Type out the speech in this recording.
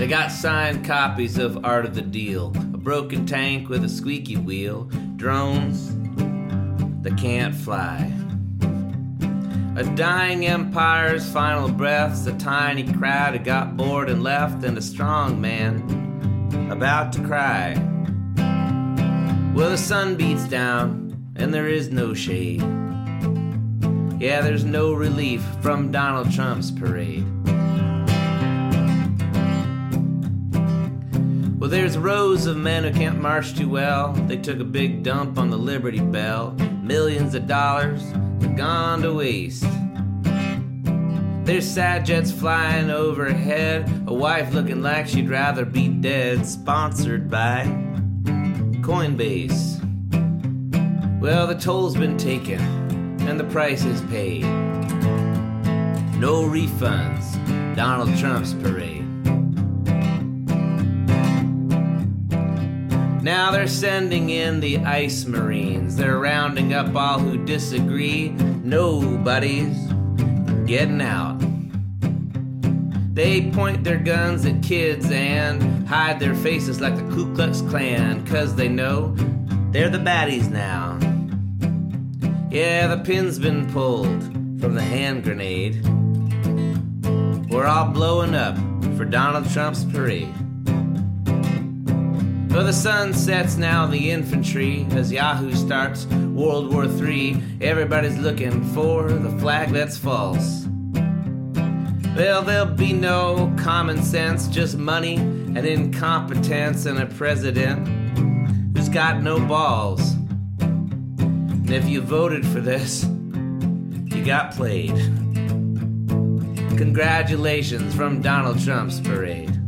They got signed copies of Art of the Deal, a broken tank with a squeaky wheel, drones that can't fly. A dying empire's final breaths, a tiny crowd who got bored and left, and a strong man about to cry. Well, the sun beats down, and there is no shade. Yeah, there's no relief from Donald Trump's parade. Well, there's rows of men who can't march too well. They took a big dump on the Liberty Bell. Millions of dollars have gone to waste. There's sad jets flying overhead, a wife looking like she'd rather be dead, sponsored by Coinbase. Well, the toll's been taken and the price is paid. No refunds, Donald Trump's parade. Now they're sending in the ICE Marines. They're rounding up all who disagree. Nobody's getting out. They point their guns at kids and hide their faces like the Ku Klux Klan, 'cause they know they're the baddies now. Yeah, the pin's been pulled from the hand grenade. We're all blowing up for Donald Trump's parade. Well, the sun sets now, the infantry, as Yahoo starts World War III. Everybody's looking for the flag that's false. Well, there'll be no common sense, just money and incompetence and a president who's got no balls. And if you voted for this, you got played. Congratulations from Donald Trump's parade.